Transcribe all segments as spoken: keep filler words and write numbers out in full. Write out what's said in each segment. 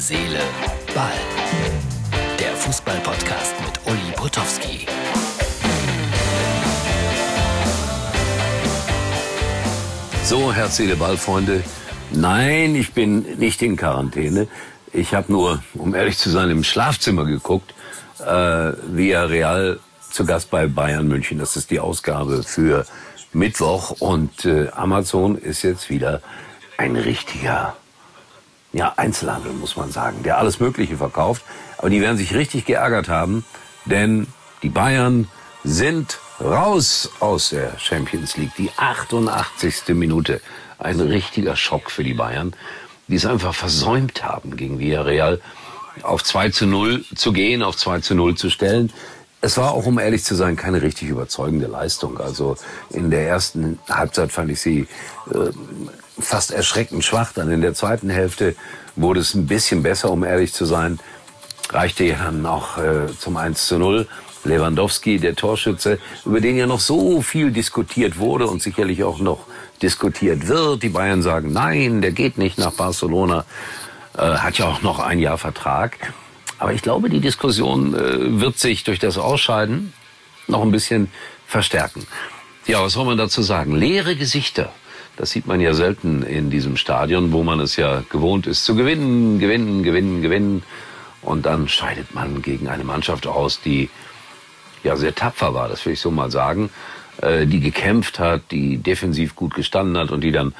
Seele, Ball. Der Fußball-Podcast mit Uli Potowski. So, Herz, Seele, Ball, Freunde. Nein, ich bin nicht in Quarantäne. Ich habe nur, um ehrlich zu sein, im Schlafzimmer geguckt, äh, Villarreal zu Gast bei Bayern München. Das ist die Ausgabe für Mittwoch. Und äh, Amazon ist jetzt wieder ein richtiger ja, Einzelhandel, muss man sagen, der alles Mögliche verkauft. Aber die werden sich richtig geärgert haben, denn die Bayern sind raus aus der Champions League. Die achtundachtzigste Minute. Ein richtiger Schock für die Bayern, die es einfach versäumt haben, gegen Villarreal auf zwei zu null zu gehen, auf zwei zu null zu stellen. Es war auch, um ehrlich zu sein, keine richtig überzeugende Leistung. Also in der ersten Halbzeit fand ich sie äh, fast erschreckend schwach. Dann in der zweiten Hälfte wurde es ein bisschen besser, um ehrlich zu sein. Reichte ja dann auch äh, zum eins zu null. Lewandowski, der Torschütze, über den ja noch so viel diskutiert wurde und sicherlich auch noch diskutiert wird. Die Bayern sagen, nein, der geht nicht nach Barcelona. Äh, hat ja auch noch ein Jahr Vertrag. Aber ich glaube, die Diskussion äh, wird sich durch das Ausscheiden noch ein bisschen verstärken. Ja, was soll man dazu sagen? Leere Gesichter. Das sieht man ja selten in diesem Stadion, wo man es ja gewohnt ist zu gewinnen, gewinnen, gewinnen, gewinnen. Und dann scheidet man gegen eine Mannschaft aus, die ja sehr tapfer war, das will ich so mal sagen, äh, die gekämpft hat, die defensiv gut gestanden hat und die dann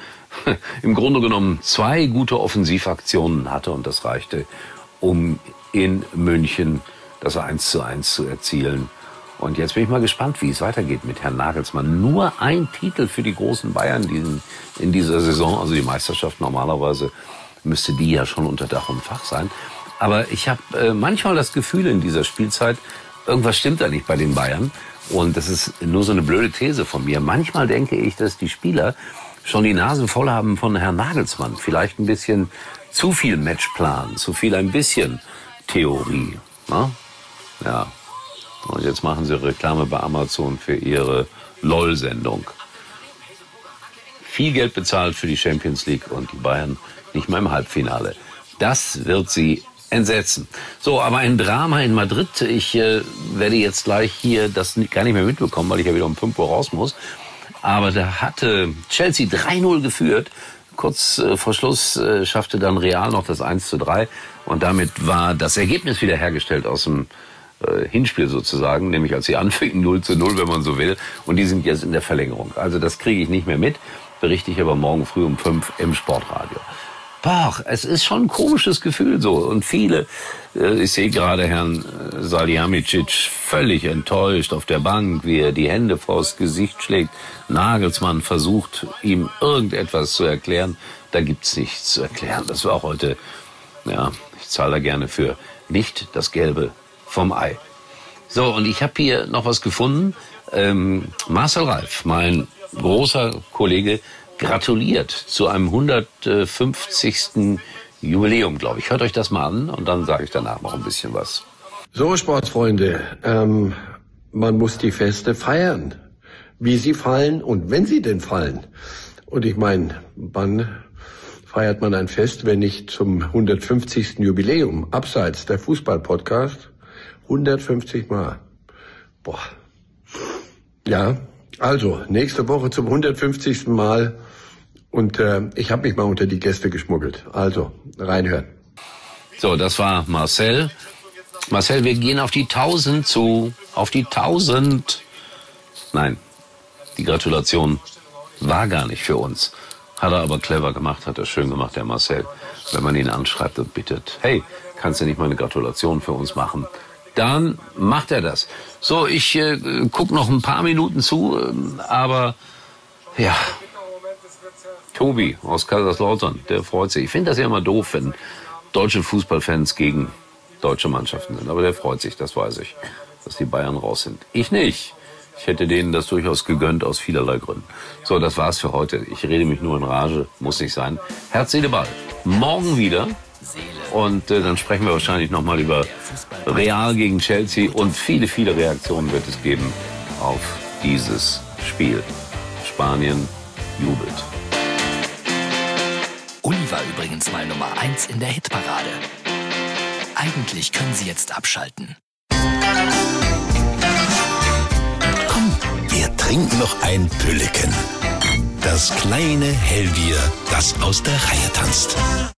im Grunde genommen zwei gute Offensivaktionen hatte. Und das reichte, um in München das eins zu eins zu erzielen. Und jetzt bin ich mal gespannt, wie es weitergeht mit Herrn Nagelsmann. Nur ein Titel für die großen Bayern diesen, in dieser Saison, also die Meisterschaft normalerweise, müsste die ja schon unter Dach und Fach sein. Aber ich habe äh, manchmal das Gefühl in dieser Spielzeit, irgendwas stimmt da nicht bei den Bayern. Und das ist nur so eine blöde These von mir. Manchmal denke ich, dass die Spieler schon die Nase voll haben von Herrn Nagelsmann. Vielleicht ein bisschen zu viel Matchplan, zu viel ein bisschen Theorie. Na? Ja. Und jetzt machen sie Reklame bei Amazon für ihre LOL-Sendung. Viel Geld bezahlt für die Champions League und die Bayern nicht mal im Halbfinale. Das wird sie entsetzen. So, aber ein Drama in Madrid. Ich äh, werde jetzt gleich hier das gar nicht mehr mitbekommen, weil ich ja wieder um fünf Uhr raus muss. Aber da hatte Chelsea drei null geführt. Kurz äh, vor Schluss äh, schaffte dann Real noch das eins zu drei. Und damit war das Ergebnis wiederhergestellt aus dem äh, Hinspiel sozusagen. Nämlich als sie anfingen null zu null, wenn man so will. Und die sind jetzt in der Verlängerung. Also das kriege ich nicht mehr mit. Berichte ich aber morgen früh um fünf im Sportradio. Boah, es ist schon ein komisches Gefühl so. Und viele, äh, ich sehe gerade Herrn äh, Salihamidzic völlig enttäuscht auf der Bank, wie er die Hände vors Gesicht schlägt. Nagelsmann versucht, ihm irgendetwas zu erklären. Da gibt's nichts zu erklären. Das war heute, ja, ich zahle da gerne für, nicht das Gelbe vom Ei. So, und ich habe hier noch was gefunden. Ähm, Marcel Reif, mein großer Kollege, gratuliert zu einem hundertfünfzigsten Jubiläum, glaube ich. Hört euch das mal an und dann sage ich danach noch ein bisschen was. So, Sportsfreunde, ähm, man muss die Feste feiern, wie sie fallen und wenn sie denn fallen. Und ich meine, wann feiert man ein Fest, wenn nicht zum hundertfünfzigsten Jubiläum, abseits der Fußball-Podcast, hundertfünfzig Mal. Boah. Ja, also, nächste Woche zum hundertfünfzigsten Mal und äh, ich habe mich mal unter die Gäste geschmuggelt. Also, reinhören. So, das war Marcel. Marcel, wir gehen auf die tausend zu. Auf die tausend. Nein, die Gratulation war gar nicht für uns. Hat er aber clever gemacht, hat er schön gemacht, der Marcel. Wenn man ihn anschreibt und bittet, hey, kannst du nicht mal eine Gratulation für uns machen? Dann macht er das. So, ich äh, gucke noch ein paar Minuten zu, äh, aber ja, Tobi aus Kaiserslautern, der freut sich. Ich finde das ja immer doof, wenn deutsche Fußballfans gegen deutsche Mannschaften sind. Aber der freut sich, das weiß ich, dass die Bayern raus sind. Ich nicht. Ich hätte denen das durchaus gegönnt aus vielerlei Gründen. So, das war's für heute. Ich rede mich nur in Rage, muss nicht sein. Herz, Seele, Ball. Morgen wieder. Und äh, dann sprechen wir wahrscheinlich nochmal über Real gegen Chelsea und viele, viele Reaktionen wird es geben auf dieses Spiel. Spanien jubelt. Uli war übrigens mal Nummer eins in der Hitparade. Eigentlich können Sie jetzt abschalten. Komm, Wir trinken noch ein Pülleken. Das kleine Hellbier, das aus der Reihe tanzt.